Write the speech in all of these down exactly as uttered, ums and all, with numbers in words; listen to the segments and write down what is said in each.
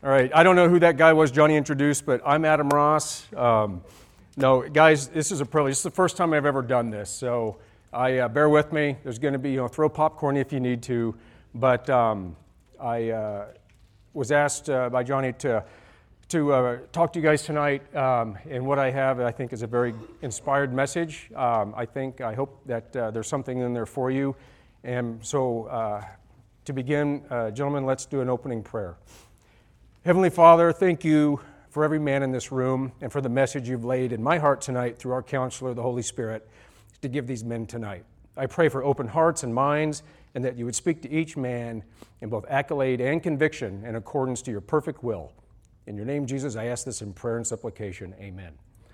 All right, I don't know who that guy was Johnny introduced, but I'm Adam Ross. Um, no, guys, this is a privilege. This is the first time I've ever done this, so I uh, bear with me. There's going to be, you know, throw popcorn if you need to, but um, I uh, was asked uh, by Johnny to to uh, talk to you guys tonight, um, and what I have, I think, is a very inspired message. Um, I think, I hope that uh, there's something in there for you, and so uh, to begin, uh, gentlemen, let's do an opening prayer. Heavenly Father, thank you for every man in this room and for the message you've laid in my heart tonight through our counselor, the Holy Spirit, to give these men tonight. I pray for open hearts and minds and that you would speak to each man in both accolade and conviction in accordance to your perfect will. In your name, Jesus, I ask this in prayer and supplication. Amen.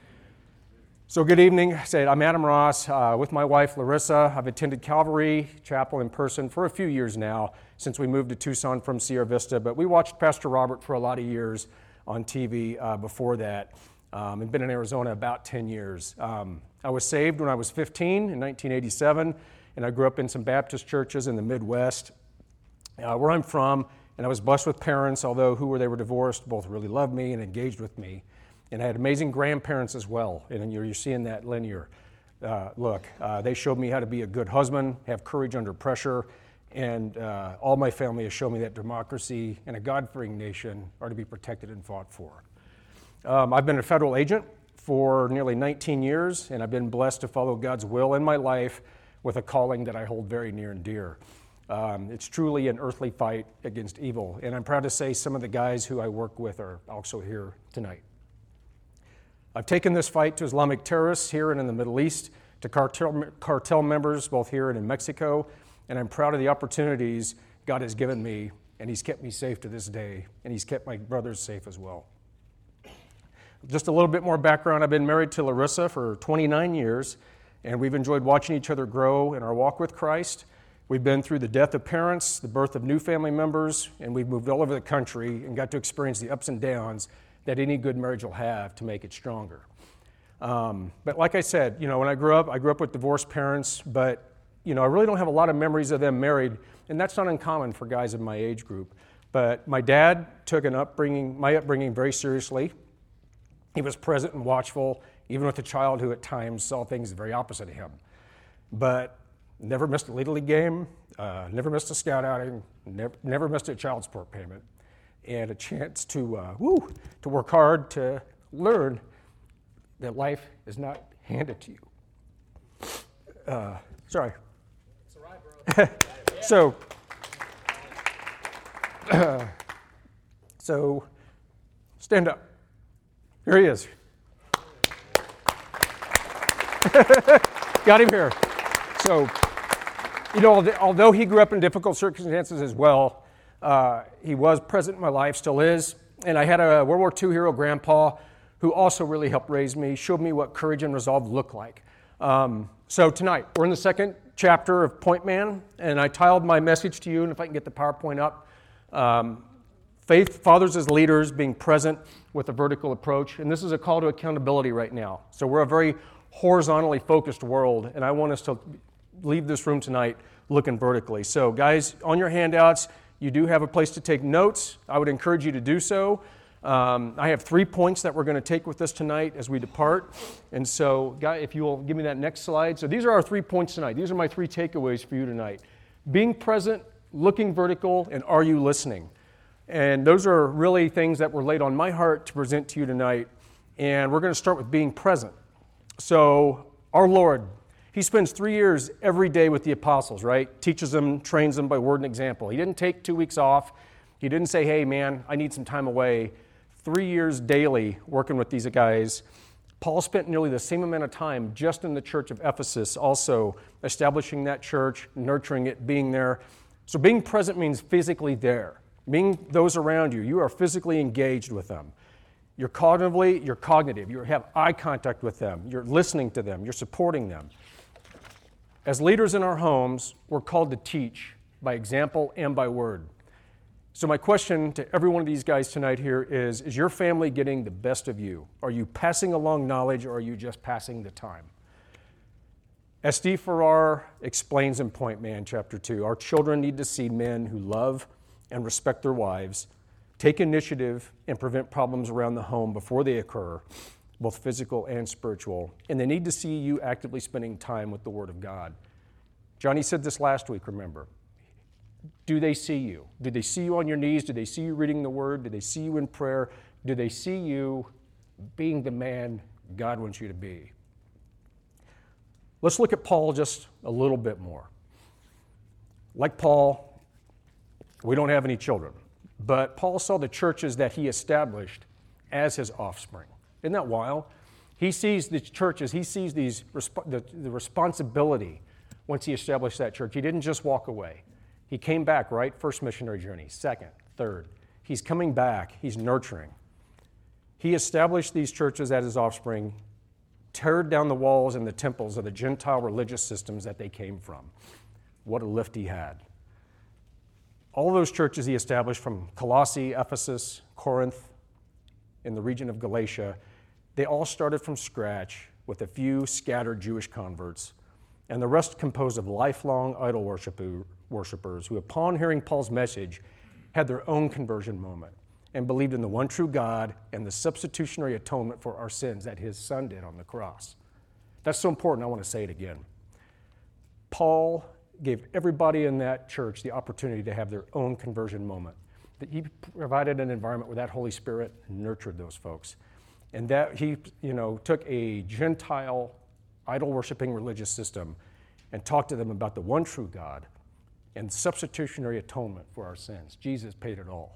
So good evening. I said, I'm Adam Ross uh, with my wife, Larissa. I've attended Calvary Chapel in person for a few years now, since we moved to Tucson from Sierra Vista, but we watched Pastor Robert for a lot of years on T V uh, before that, um, and been in Arizona about ten years. Um, I was saved when I was fifteen in nineteen eighty-seven, and I grew up in some Baptist churches in the Midwest, uh, where I'm from, and I was blessed with parents, although who were they were divorced, both really loved me and engaged with me. And I had amazing grandparents as well, and you're, you're seeing that linear uh, look. Uh, they showed me how to be a good husband, have courage under pressure, and uh, all my family has shown me that democracy and a God-fearing nation are to be protected and fought for. Um, I've been a federal agent for nearly nineteen years, and I've been blessed to follow God's will in my life with a calling that I hold very near and dear. Um, it's truly an earthly fight against evil, and I'm proud to say some of the guys who I work with are also here tonight. I've taken this fight to Islamic terrorists here and in the Middle East, to cartel, cartel members both here and in Mexico, and I'm proud of the opportunities God has given me, and He's kept me safe to this day, and He's kept my brothers safe as well. Just a little bit more background. I've been married to Larissa for twenty-nine years, and we've enjoyed watching each other grow in our walk with Christ. We've been through the death of parents, the birth of new family members, and we've moved all over the country and got to experience the ups and downs that any good marriage will have to make it stronger. Um, but like I said, you know, when I grew up, I grew up with divorced parents, but you know, I really don't have a lot of memories of them married, and that's not uncommon for guys in my age group. But my dad took an upbringing, my upbringing very seriously. He was present and watchful, even with a child who at times saw things very opposite of him. But never missed a Little League game, uh, never missed a scout outing, never, never missed a child support payment, and a chance to, uh, woo, to work hard to learn that life is not handed to you. Uh, sorry. It's all right, bro. so, uh, so, stand up. Here he is. Got him here. So, you know, although he grew up in difficult circumstances as well, uh, he was present in my life, still is. And I had a World War Two hero grandpa who also really helped raise me, showed me what courage and resolve look like. Um, so tonight, we're in the second chapter of Point Man, and I tiled my message to you, and if I can get the PowerPoint up. Um, faith, fathers as leaders, being present with a vertical approach, and this is a call to accountability right now. So we're a very horizontally focused world, and I want us to leave this room tonight looking vertically. So guys, on your handouts, you do have a place to take notes. I would encourage you to do so. Um, I have three points that we're going to take with us tonight as we depart. And so, guy, if you will give me that next slide. So these are our three points tonight. These are my three takeaways for you tonight. Being present, looking vertical, and are you listening? And those are really things that were laid on my heart to present to you tonight. And we're going to start with being present. So our Lord, He spends three years every day with the apostles, right? Teaches them, trains them by word and example. He didn't take two weeks off. He didn't say, hey, man, I need some time away. Three years daily working with these guys. Paul spent nearly the same amount of time just in the church of Ephesus, also establishing that church, nurturing it, being there. So being present means physically there. Being those around you, you are physically engaged with them. You're cognitively, you're cognitive. You have eye contact with them. You're listening to them. You're supporting them. As leaders in our homes, we're called to teach by example and by word. So my question to every one of these guys tonight here is, is your family getting the best of you? Are you passing along knowledge, or are you just passing the time? As Steve Farrar explains in Point Man, chapter two, our children need to see men who love and respect their wives, take initiative, and prevent problems around the home before they occur, both physical and spiritual. And they need to see you actively spending time with the Word of God. Johnny said this last week, remember. Do they see you? Do they see you on your knees? Do they see you reading the Word? Do they see you in prayer? Do they see you being the man God wants you to be? Let's look at Paul just a little bit more. Like Paul, we don't have any children, but Paul saw the churches that he established as his offspring. Isn't that wild? He sees the churches, he sees these the, the responsibility once he established that church. He didn't just walk away. He came back, right? First missionary journey, second, third. He's coming back, he's nurturing. He established these churches as his offspring, teared down the walls and the temples of the Gentile religious systems that they came from. What a lift he had. All those churches he established from Colossae, Ephesus, Corinth, in the region of Galatia, they all started from scratch with a few scattered Jewish converts, and the rest composed of lifelong idol worshipers who, upon hearing Paul's message, had their own conversion moment and believed in the one true God and the substitutionary atonement for our sins that his son did on the cross. That's so important, I want to say it again. Paul gave everybody in that church the opportunity to have their own conversion moment. That he provided an environment where that Holy Spirit nurtured those folks. And that he, you know, took a Gentile, idol-worshiping religious system and talked to them about the one true God and substitutionary atonement for our sins. Jesus paid it all.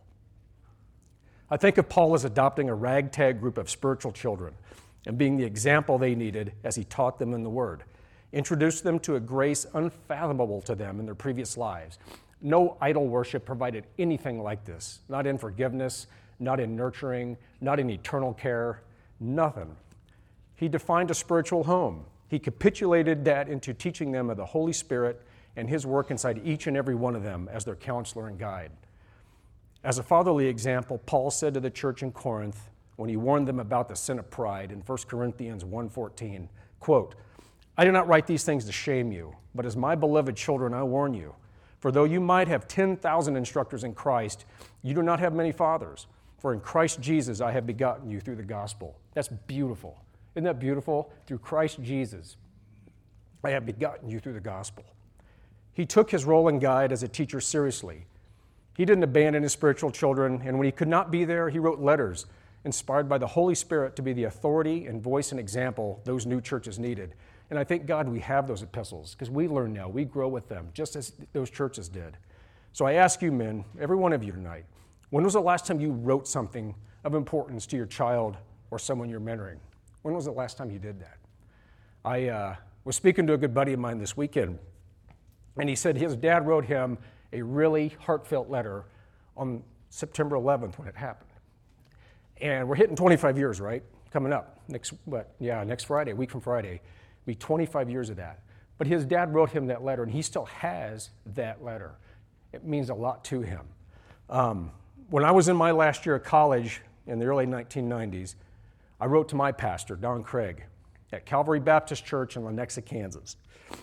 I think of Paul as adopting a ragtag group of spiritual children and being the example they needed as he taught them in the Word, introduced them to a grace unfathomable to them in their previous lives. No idol worship provided anything like this, not in forgiveness, not in nurturing, not in eternal care, nothing. He defined a spiritual home. He capitulated that into teaching them of the Holy Spirit and his work inside each and every one of them as their counselor and guide. As a fatherly example, Paul said to the church in Corinth when he warned them about the sin of pride in First Corinthians one fourteen, quote, "I do not write these things to shame you, but as my beloved children I warn you. For though you might have ten thousand instructors in Christ, you do not have many fathers. For in Christ Jesus I have begotten you through the gospel." That's beautiful. Isn't that beautiful? Through Christ Jesus, I have begotten you through the gospel. He took his role and guide as a teacher seriously. He didn't abandon his spiritual children, and when he could not be there, he wrote letters inspired by the Holy Spirit to be the authority and voice and example those new churches needed. And I thank God we have those epistles, because we learn now, we grow with them, just as those churches did. So I ask you men, every one of you tonight, when was the last time you wrote something of importance to your child or someone you're mentoring? When was the last time you did that? I uh, was speaking to a good buddy of mine this weekend, and he said his dad wrote him a really heartfelt letter on September eleventh when it happened. And we're hitting twenty-five years, right? Coming up next, what? Yeah, next Friday, a week from Friday, be twenty-five years of that. But his dad wrote him that letter, and he still has that letter. It means a lot to him. Um, when I was in my last year of college in the early nineteen nineties, I wrote to my pastor, Don Craig, at Calvary Baptist Church in Lenexa, Kansas.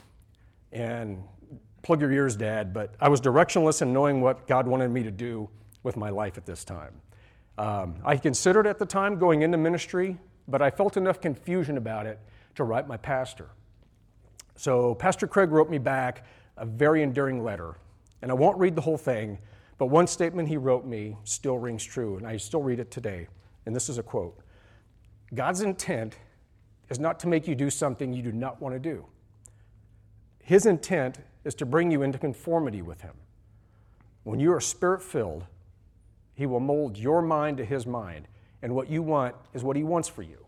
And plug your ears, Dad, but I was directionless in knowing what God wanted me to do with my life at this time. Um, I considered at the time going into ministry, but I felt enough confusion about it to write my pastor. So Pastor Craig wrote me back a very endearing letter, and I won't read the whole thing, but one statement he wrote me still rings true, and I still read it today, and this is a quote. "God's intent is not to make you do something you do not want to do. His intent is to bring you into conformity with him. When you are spirit-filled, he will mold your mind to his mind, and what you want is what he wants for you."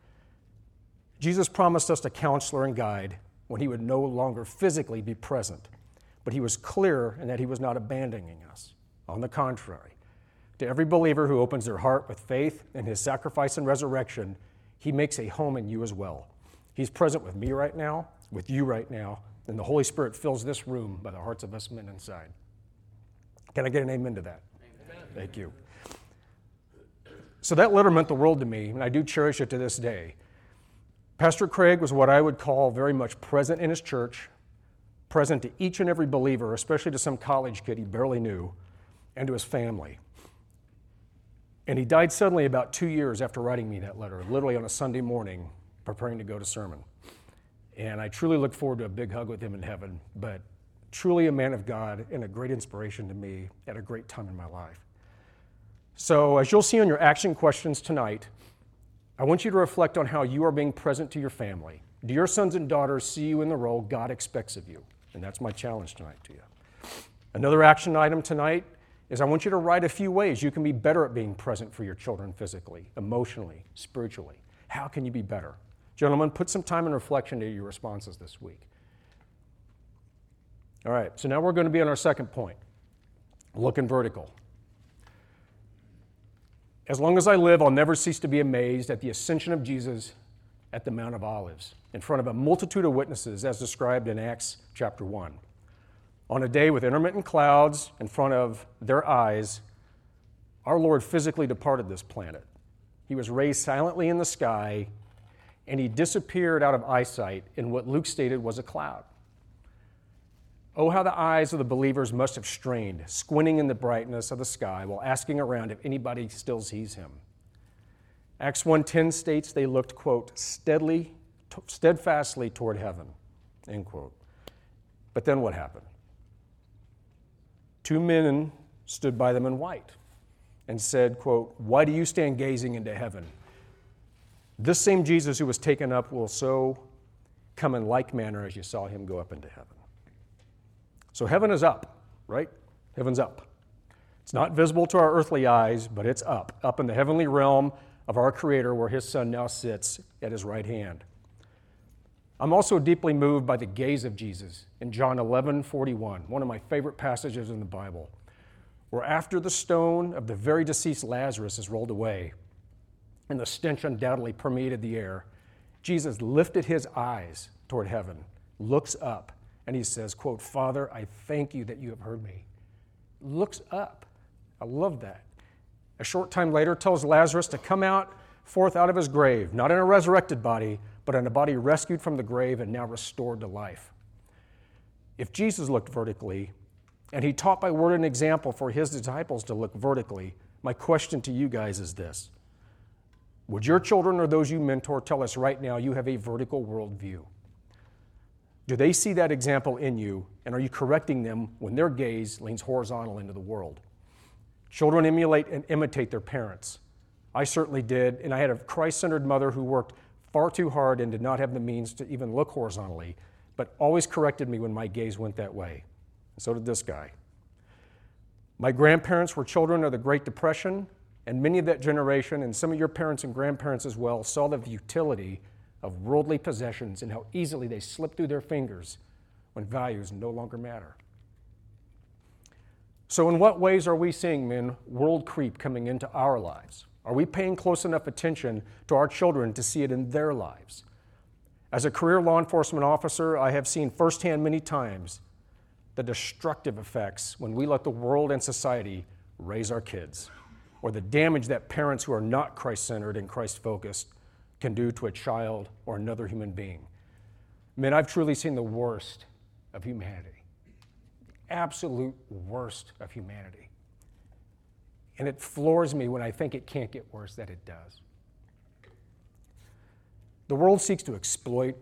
Jesus promised us a counselor and guide when he would no longer physically be present, but he was clear in that he was not abandoning us. On the contrary, to every believer who opens their heart with faith in his sacrifice and resurrection, he makes a home in you as well. He's present with me right now, with you right now, and the Holy Spirit fills this room by the hearts of us men inside. Can I get an amen to that? Amen. Thank you. So that letter meant the world to me, and I do cherish it to this day. Pastor Craig was what I would call very much present in his church, present to each and every believer, especially to some college kid he barely knew, and to his family. And he died suddenly about two years after writing me that letter, literally on a Sunday morning, preparing to go to sermon. And I truly look forward to a big hug with him in heaven, but truly a man of God and a great inspiration to me at a great time in my life. So as you'll see on your action questions tonight, I want you to reflect on how you are being present to your family. Do your sons and daughters see you in the role God expects of you? And that's my challenge tonight to you. Another action item tonight is I want you to write a few ways you can be better at being present for your children physically, emotionally, spiritually. How can you be better? Gentlemen, put some time and reflection into your responses this week. All right, so now we're going to be on our second point, looking vertical. As long as I live, I'll never cease to be amazed at the ascension of Jesus at the Mount of Olives in front of a multitude of witnesses as described in Acts chapter one. On a day with intermittent clouds in front of their eyes, our Lord physically departed this planet. He was raised silently in the sky, and he disappeared out of eyesight in what Luke stated was a cloud. Oh, how the eyes of the believers must have strained, squinting in the brightness of the sky while asking around if anybody still sees him. Acts one ten states they looked, quote, steadily, steadfastly toward heaven, end quote. But then what happened? Two men stood by them in white and said, quote, why do you stand gazing into heaven? This same Jesus who was taken up will so come in like manner as you saw him go up into heaven. So heaven is up, right? Heaven's up. It's not visible to our earthly eyes, but it's up, up in the heavenly realm of our Creator where his Son now sits at his right hand. I'm also deeply moved by the gaze of Jesus in John eleven forty-one, one of my favorite passages in the Bible, where after the stone of the very deceased Lazarus is rolled away and the stench undoubtedly permeated the air, Jesus lifted his eyes toward heaven, looks up, and he says, quote, Father, I thank you that you have heard me. Looks up. I love that. A short time later tells Lazarus to come out forth out of his grave, not in a resurrected body, but in a body rescued from the grave and now restored to life. If Jesus looked vertically, and he taught by word and example for his disciples to look vertically, my question to you guys is this. Would your children or those you mentor tell us right now you have a vertical worldview? Do they see that example in you, and are you correcting them when their gaze leans horizontal into the world? Children emulate and imitate their parents. I certainly did, and I had a Christ-centered mother who worked far too hard and did not have the means to even look horizontally, but always corrected me when my gaze went that way. And so did this guy. My grandparents were children of the Great Depression, and many of that generation, and some of your parents and grandparents as well, saw the futility of worldly possessions and how easily they slip through their fingers when values no longer matter. So in what ways are we seeing, men, world creep coming into our lives? Are we paying close enough attention to our children to see it in their lives? As a career law enforcement officer, I have seen firsthand many times the destructive effects when we let the world and society raise our kids, or the damage that parents who are not Christ-centered and Christ-focused can do to a child or another human being. Men, I've truly seen the worst of humanity. Absolute worst of humanity. And it floors me when I think it can't get worse that it does. The world seeks to exploit,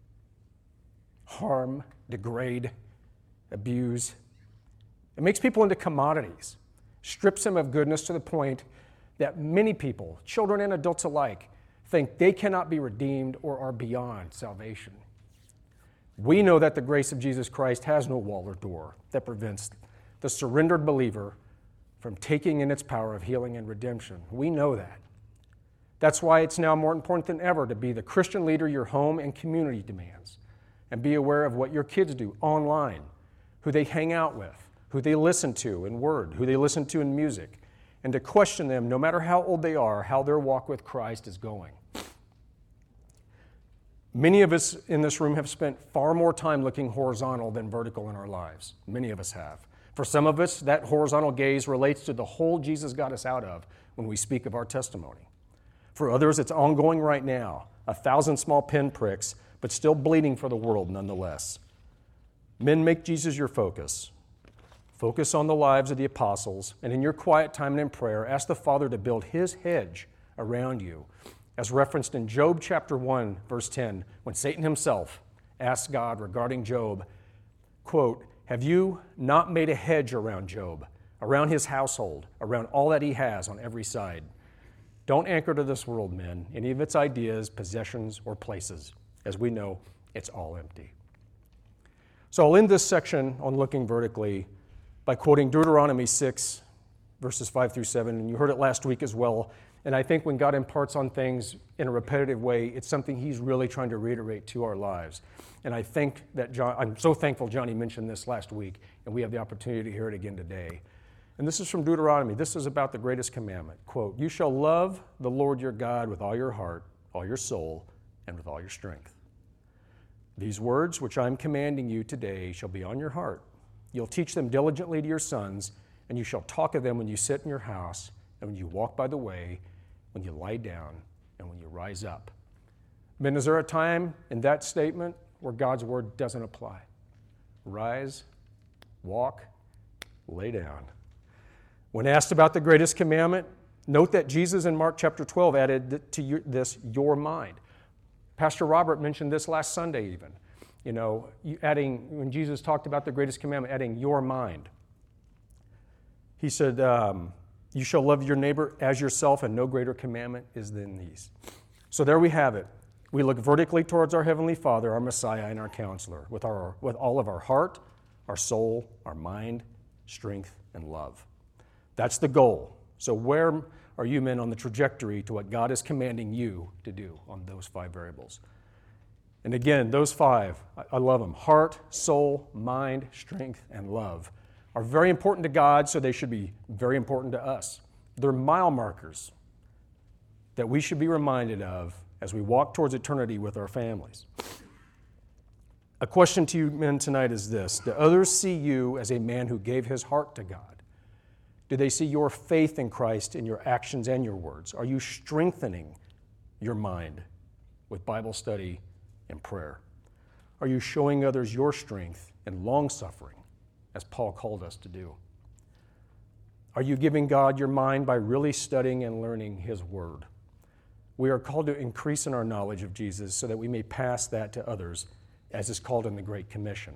harm, degrade, abuse. It makes people into commodities, strips them of goodness to the point that many people, children and adults alike, think they cannot be redeemed or are beyond salvation. We know that the grace of Jesus Christ has no wall or door that prevents the surrendered believer from taking in its power of healing and redemption. We know that. That's why it's now more important than ever to be the Christian leader your home and community demands, and be aware of what your kids do online, who they hang out with, who they listen to in word, who they listen to in music, and to question them, no matter how old they are, how their walk with Christ is going. Many of us in this room have spent far more time looking horizontal than vertical in our lives. Many of us have. For some of us, that horizontal gaze relates to the hole Jesus got us out of when we speak of our testimony. For others, it's ongoing right now, a thousand small pinpricks, but still bleeding for the world nonetheless. Men, make Jesus your focus. Focus on the lives of the apostles, and in your quiet time and in prayer, ask the Father to build his hedge around you, as referenced in Job chapter one, verse ten, when Satan himself asked God regarding Job, quote, "Have you not made a hedge around Job, around his household, around all that he has on every side? Don't anchor to this world, men, any of its ideas, possessions, or places. As we know, it's all empty." So I'll end this section on looking vertically by quoting Deuteronomy six, verses five through seven, and you heard it last week as well. And I think when God imparts on things in a repetitive way, it's something he's really trying to reiterate to our lives. And I think that John, I'm so thankful Johnny mentioned this last week, and we have the opportunity to hear it again today. And this is from Deuteronomy. This is about the greatest commandment. Quote, "You shall love the Lord your God with all your heart, all your soul, and with all your strength. These words which I'm commanding you today shall be on your heart. You'll teach them diligently to your sons, and you shall talk of them when you sit in your house, and when you walk by the way, when you lie down, and when you rise up." Men, is there a time in that statement where God's word doesn't apply? Rise, walk, lay down. When asked about the greatest commandment, note that Jesus in Mark chapter twelve added to this, your mind. Pastor Robert mentioned this last Sunday even. You know, adding, when Jesus talked about the greatest commandment, adding your mind. He said, um, you shall love your neighbor as yourself, and no greater commandment is than these. So there we have it. We look vertically towards our Heavenly Father, our Messiah, and our Counselor, with, our, with all of our heart, our soul, our mind, strength, and love. That's the goal. So where are you men on the trajectory to what God is commanding you to do on those five variables? And again, those five, I love them. Heart, soul, mind, strength, and love are very important to God, so they should be very important to us. They're mile markers that we should be reminded of as we walk towards eternity with our families. A question to you men tonight is this: do others see you as a man who gave his heart to God? Do they see your faith in Christ in your actions and your words? Are you strengthening your mind with Bible study and prayer? Are you showing others your strength and long-suffering, as Paul called us to do? Are you giving God your mind by really studying and learning his word? We are called to increase in our knowledge of Jesus so that we may pass that to others, as is called in the Great Commission.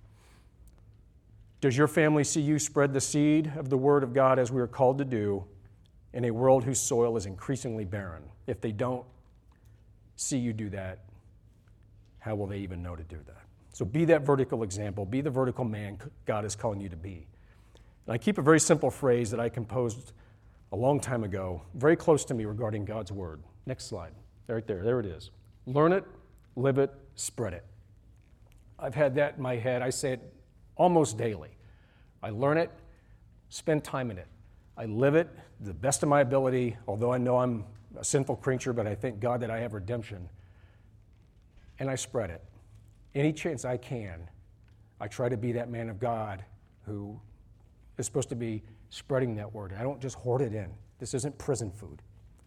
Does your family see you spread the seed of the word of God as we are called to do in a world whose soil is increasingly barren? If they don't see you do that, how will they even know to do that? So be that vertical example. Be the vertical man God is calling you to be. And I keep a very simple phrase that I composed a long time ago, very close to me regarding God's word. Next slide. Right there. There it is. Learn it, live it, spread it. I've had that in my head. I say it almost daily. I learn it, spend time in it. I live it to the best of my ability, although I know I'm a sinful creature, but I thank God that I have redemption. And I spread it. Any chance I can, I try to be that man of God who is supposed to be spreading that word. I don't just hoard it in. This isn't prison food.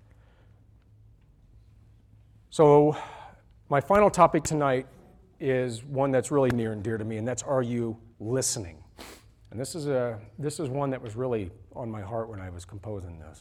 So my final topic tonight is one that's really near and dear to me, and that's, are you listening? And this is a this is one that was really on my heart when I was composing this.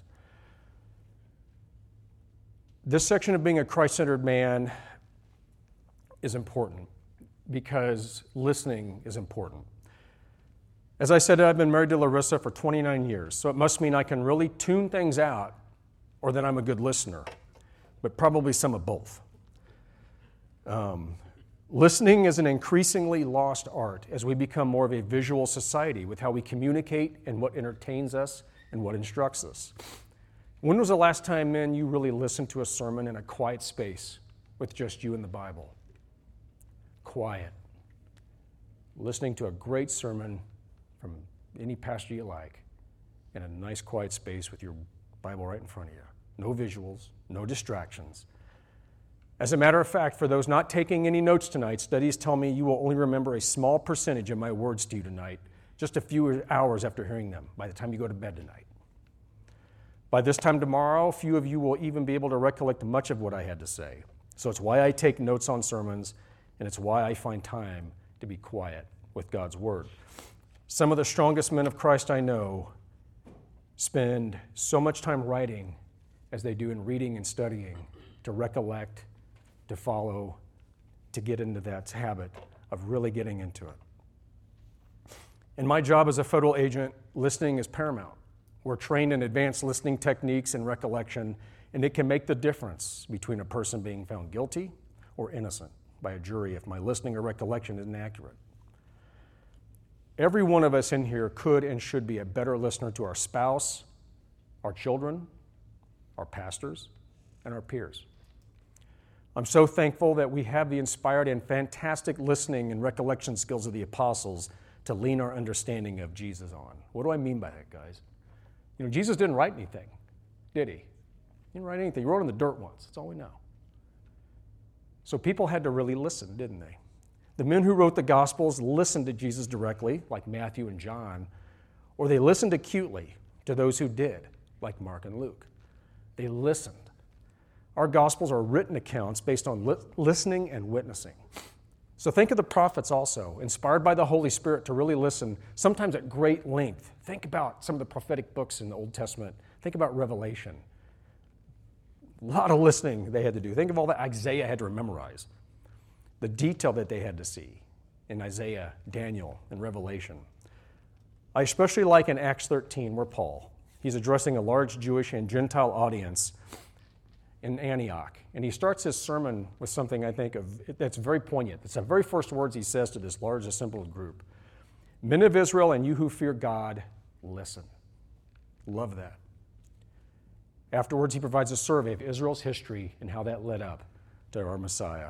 This section of being a Christ-centered man is important because listening is important. As I said, I've been married to Larissa for twenty-nine years, so it must mean I can really tune things out or that I'm a good listener, but probably some of both. Um, listening is an increasingly lost art as we become more of a visual society with how we communicate and what entertains us and what instructs us. When was the last time, men, you really listened to a sermon in a quiet space with just you and the Bible? Quiet. Listening to a great sermon from any pastor you like in a nice quiet space with your Bible right in front of you. No visuals, no distractions. As a matter of fact, for those not taking any notes tonight, studies tell me you will only remember a small percentage of my words to you tonight, just a few hours after hearing them, by the time you go to bed tonight. By this time tomorrow, few of you will even be able to recollect much of what I had to say. So it's why I take notes on sermons, and it's why I find time to be quiet with God's Word. Some of the strongest men of Christ I know spend so much time writing as they do in reading and studying to recollect, to follow, to get into that habit of really getting into it. In my job as a federal agent, listening is paramount. We're trained in advanced listening techniques and recollection, and it can make the difference between a person being found guilty or innocent by a jury if my listening or recollection isn't accurate. Every one of us in here could and should be a better listener to our spouse, our children, our pastors, and our peers. I'm so thankful that we have the inspired and fantastic listening and recollection skills of the apostles to lean our understanding of Jesus on. What do I mean by that, guys? You know, Jesus didn't write anything, did he? He didn't write anything. He wrote in the dirt once. That's all we know. So people had to really listen, didn't they? The men who wrote the Gospels listened to Jesus directly, like Matthew and John, or they listened acutely to those who did, like Mark and Luke. They listened. Our Gospels are written accounts based on li- listening and witnessing. So think of the prophets also, inspired by the Holy Spirit to really listen, sometimes at great length. Think about some of the prophetic books in the Old Testament. Think about Revelation. A lot of listening they had to do. Think of all that Isaiah had to memorize, the detail that they had to see in Isaiah, Daniel, and Revelation. I especially like in Acts thirteen where Paul, he's addressing a large Jewish and Gentile audience in Antioch. And he starts his sermon with something I think of that's very poignant. It's the very first words he says to this large assembled group. Men of Israel and you who fear God, listen. Love that. Afterwards, he provides a survey of Israel's history and how that led up to our Messiah.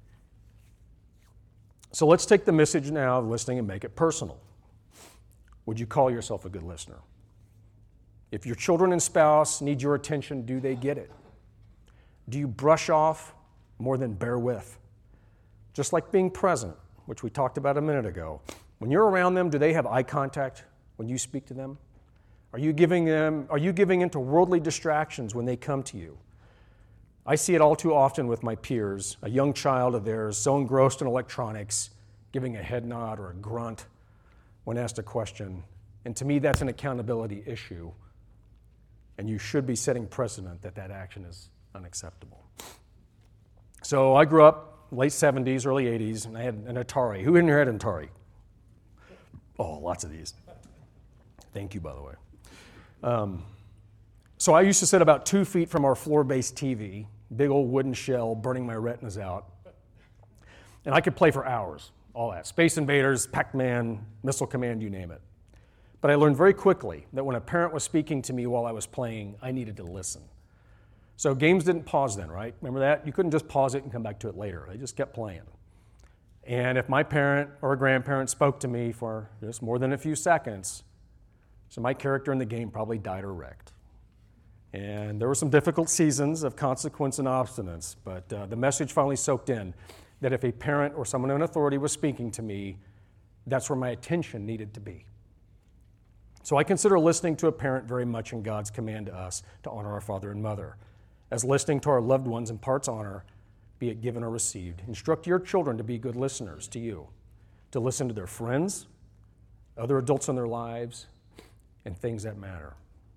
So let's take the message now of listening and make it personal. Would you call yourself a good listener? If your children and spouse need your attention, do they get it? Do you brush off more than bear with? Just like being present, which we talked about a minute ago. When you're around them, do they have eye contact when you speak to them? Are you giving them, are you giving into worldly distractions when they come to you? I see it all too often with my peers, a young child of theirs so engrossed in electronics, giving a head nod or a grunt when asked a question. And to me, that's an accountability issue. And you should be setting precedent that that action is unacceptable. So I grew up late seventies, early eighties, and I had an Atari. Who in here had an Atari? Oh, lots of these. Thank you, by the way. Um, so I used to sit about two feet from our floor-based T V, big old wooden shell, burning my retinas out. And I could play for hours, all that. Space Invaders, Pac-Man, Missile Command, you name it. But I learned very quickly that when a parent was speaking to me while I was playing, I needed to listen. So games didn't pause then, right? Remember that? You couldn't just pause it and come back to it later. They just kept playing. And if my parent or a grandparent spoke to me for just more than a few seconds, so my character in the game probably died or wrecked. And there were some difficult seasons of consequence and obstinance, but uh, the message finally soaked in that if a parent or someone in authority was speaking to me, that's where my attention needed to be. So I consider listening to a parent very much in God's command to us to honor our father and mother. As listening to our loved ones imparts honor, be it given or received. Instruct your children to be good listeners to you, to listen to their friends, other adults in their lives, and things that matter.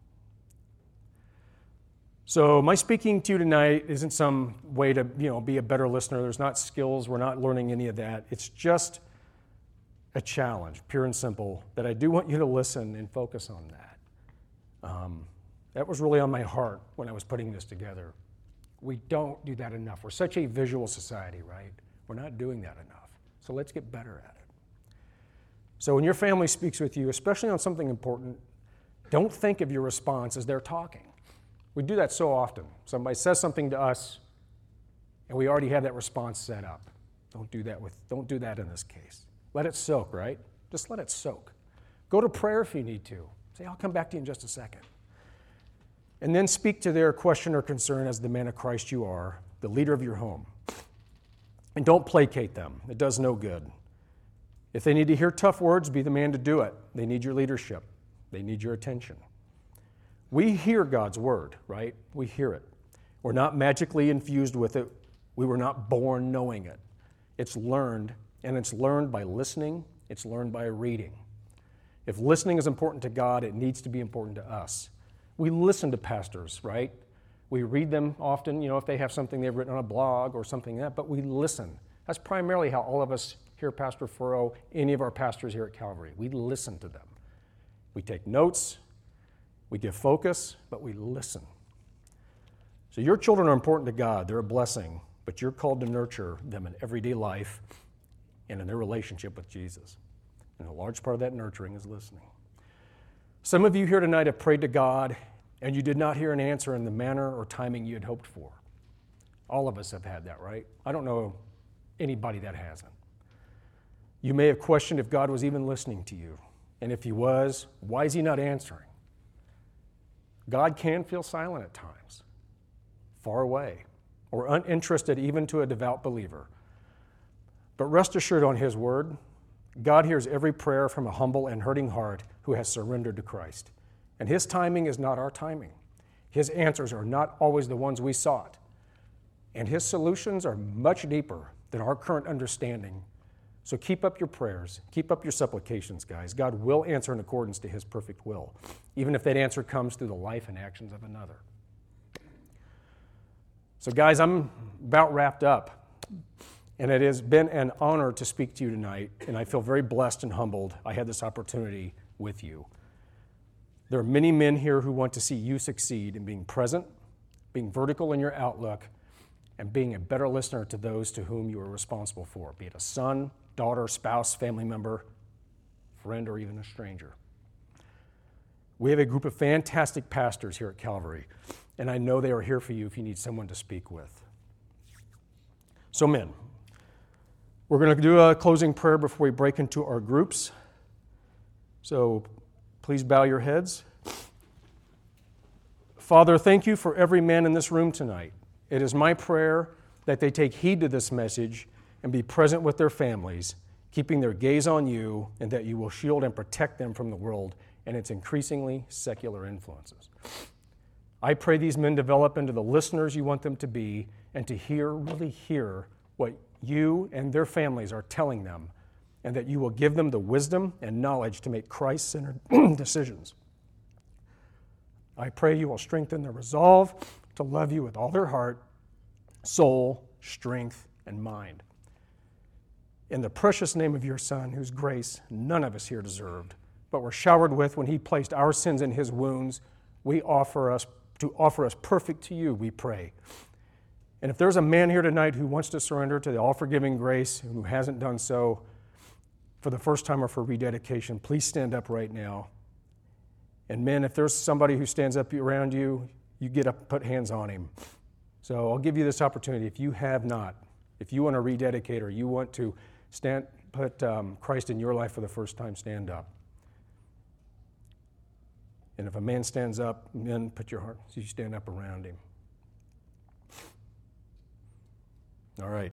So my speaking to you tonight isn't some way to, you know, be a better listener. There's not skills. We're not learning any of that. It's just a challenge, pure and simple, that I do want you to listen and focus on that. Um, that was really on my heart when I was putting this together. We don't do that enough. We're such a visual society, right? We're not doing that enough. So let's get better at it. So when your family speaks with you, especially on something important, don't think of your response as they're talking. We do that so often. Somebody says something to us, and we already have that response set up. Don't do that with, don't do that in this case. Let it soak, right? Just let it soak. Go to prayer if you need to. Say, I'll come back to you in just a second. And then speak to their question or concern as the man of Christ you are, the leader of your home. And don't placate them. It does no good. If they need to hear tough words, be the man to do it. They need your leadership. They need your attention. We hear God's word, right? We hear it. We're not magically infused with it. We were not born knowing it. It's learned, and it's learned by listening. It's learned by reading. If listening is important to God, it needs to be important to us. We listen to pastors, right? We read them often, you know, if they have something they've written on a blog or something like that, but we listen. That's primarily how all of us hear Pastor Furrow, any of our pastors here at Calvary. We listen to them. We take notes, we give focus, but we listen. So your children are important to God. They're a blessing, but you're called to nurture them in everyday life and in their relationship with Jesus. And a large part of that nurturing is listening. Some of you here tonight have prayed to God, and you did not hear an answer in the manner or timing you had hoped for. All of us have had that, right? I don't know anybody that hasn't. You may have questioned if God was even listening to you. And if he was, why is he not answering? God can feel silent at times, far away, or uninterested even to a devout believer. But rest assured on his word, God hears every prayer from a humble and hurting heart who has surrendered to Christ. And his timing is not our timing. His answers are not always the ones we sought. And his solutions are much deeper than our current understanding. So keep up your prayers, keep up your supplications, guys. God will answer in accordance to his perfect will, even if that answer comes through the life and actions of another. So guys, I'm about wrapped up, and it has been an honor to speak to you tonight, and I feel very blessed and humbled I had this opportunity with you. There are many men here who want to see you succeed in being present, being vertical in your outlook, and being a better listener to those to whom you are responsible for, be it a son, daughter, spouse, family member, friend, or even a stranger. We have a group of fantastic pastors here at Calvary, and I know they are here for you if you need someone to speak with. So men, we're going to do a closing prayer before we break into our groups. So please bow your heads. Father, thank you for every man in this room tonight. It is my prayer that they take heed to this message and be present with their families, keeping their gaze on you, and that you will shield and protect them from the world and its increasingly secular influences. I pray these men develop into the listeners you want them to be and to hear, really hear what you and their families are telling them, and that you will give them the wisdom and knowledge to make Christ-centered decisions. I pray you will strengthen their resolve to love you with all their heart, soul, strength, and mind. In the precious name of your Son, whose grace none of us here deserved, but were showered with when he placed our sins in his wounds, we offer us to offer us perfect to you, we pray. And if there's a man here tonight who wants to surrender to the all-forgiving grace, who hasn't done so for the first time or for rededication, please stand up right now. And men, if there's somebody who stands up around you, you get up and put hands on him. So I'll give you this opportunity. If you have not, if you want to rededicate or you want to stand, put um, Christ in your life for the first time, stand up. And if a man stands up, men, put your heart, so you stand up around him. All right.